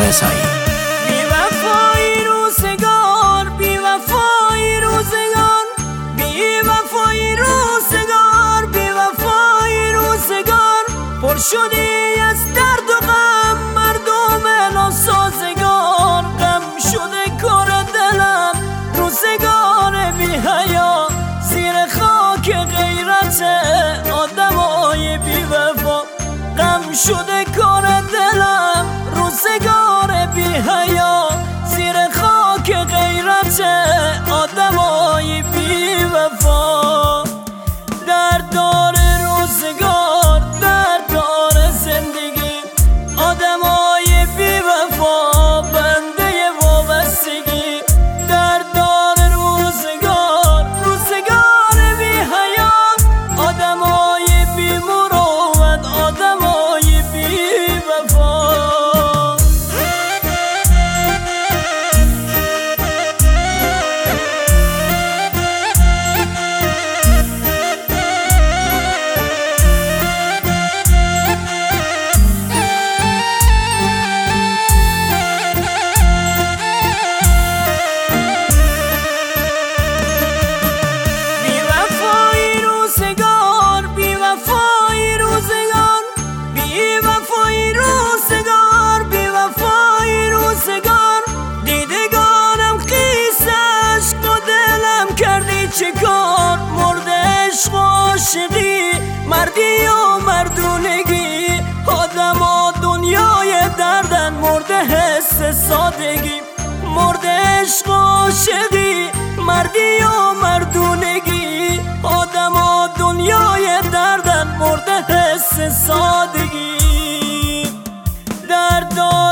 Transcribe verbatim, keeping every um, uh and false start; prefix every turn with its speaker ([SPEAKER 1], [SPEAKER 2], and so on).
[SPEAKER 1] رضایی.
[SPEAKER 2] بی وفایی روزگار، بی وفایی روزگار، بی وفایی روزگار، بی وفایی روزگار، پر شدی از درد و غم مردم ناسازگار. غم شده کار دلم روزگار بی حیا، زیر خاک غیرت آدمای بی وفا. غم شده کار دلم روزگار بی حیا، زیر خاک غیرت آدمای بی وفا. درد داره روزگار، درد داره زندگی، آدمای بی وفا بنده وابستگی. درد داره روزگار، روزگار بی حیا، آدمای بی مروت، آدمای بی وفا. چیکار مرد عشق و عاشقی، مردی و مردونگی، آدما دنیای دردن، مرد حس سادگی. مرد عشق و عاشقی، مردی و مردونگی، آدما دنیای دردن، مرد حس سادگی. درد